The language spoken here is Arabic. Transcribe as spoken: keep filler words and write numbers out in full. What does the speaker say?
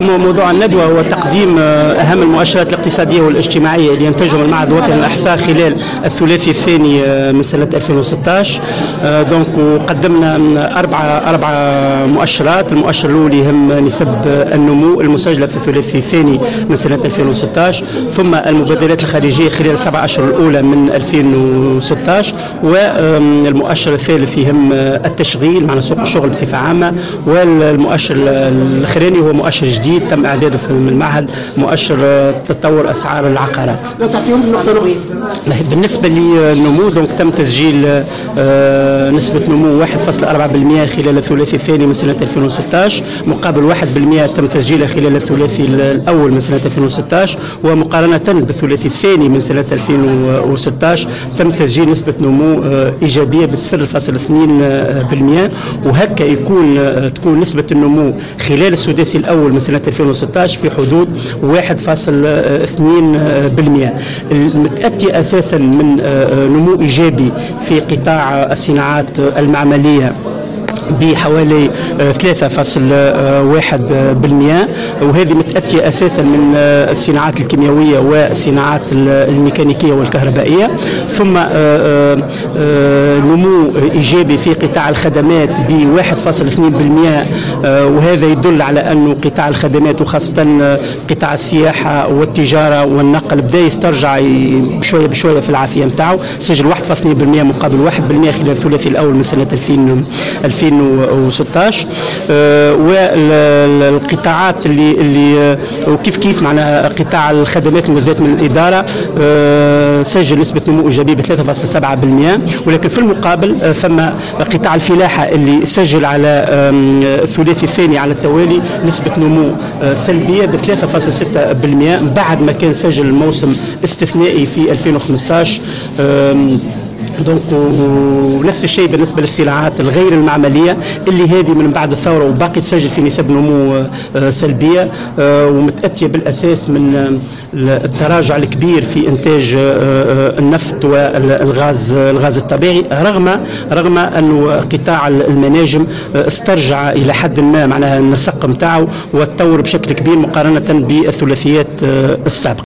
موضوع الندوة هو تقديم أهم المؤشرات الاقتصادية والاجتماعية اللي ينتجهم المعهد الوطني للإحصاء خلال الثلاثي الثاني من سنة ألفين وستة عشر. دونك وقدمنا أربعة أربعة مؤشرات. المؤشر الأول يهم نسب النمو المسجلة في الثلاثي الثاني من سنة ألفين وستة عشر، ثم المبادلات الخارجية خلال السبع أشهر الأولى من ألفين وستة عشر، والمؤشر الثالث يهم التشغيل مع سوق الشغل بصفة عامة، والمؤشر الأخراني هو مؤشر جديد تم إعداده في المعهد، مؤشر تطور أسعار العقارات. لو تعطيهم نقطة نوعية. بالنسبة للنمو دونك تم تسجيل نسبة نمو واحد فاصلة أربعة بالمئة خلال الثلاثي الثاني من سنة ألفين وستة عشر، مقابل واحد بالمئة تم تسجيلها خلال الثلاثي الأول من سنة ألفين وستة عشر، ومقارنة بالثلاثي الثاني من سنة ألفين وستة عشر تم تسجيل نسبة نمو إيجابية ب صفر فاصلة اثنين بالمئة، وهكا يكون تكون نسبة النمو خلال السداسي الأول من سنة ألفين وستة عشر في حدود واحد فاصلة اثنين بالمئة، متأتي أساسا من نمو إيجابي في قطاع الصناعات المعملية بحوالي ثلاثة فاصلة واحد بالمئة، وهذه متأتية أساسا من الصناعات الكيميائية والصناعات الميكانيكية والكهربائية، ثم نمو إيجابي في قطاع الخدمات ب واحد فاصلة اثنين بالمئة، وهذا يدل على أن قطاع الخدمات وخاصة قطاع السياحة والتجارة والنقل بدأ يسترجع بشوية بشوية في العافية متاعه، سجل واحد فاصلة اثنين بالمئة مقابل واحد بالمئة خلال الثلاثي الأول من سنة ألفين وستة عشر. والقطاعات اللي اللي وكيف كيف معناها قطاع الخدمات الموزعة من الإدارة سجل نسبة نمو إيجابية ب ثلاثة فاصلة سبعة بالمئة، ولكن في المقابل ثم قطاع الفلاحة اللي سجل على الثلاثي الثاني على التوالي نسبة نمو سلبية ب ثلاثة فاصلة ستة بالمئة بعد ما كان سجل الموسم استثنائي في ألفين وخمسة عشر. دونك ونفس الشيء بالنسبه للصناعات الغير المعمليه اللي هذه من بعد الثوره وباقي تسجل في نسب نمو سلبيه، ومتاتيه بالاساس من التراجع الكبير في انتاج النفط والغاز الغاز الطبيعي، رغم رغم انه قطاع المناجم استرجع الى حد ما معناها النسق نتاعو وتطور بشكل كبير مقارنه بالثلاثيات السابقه.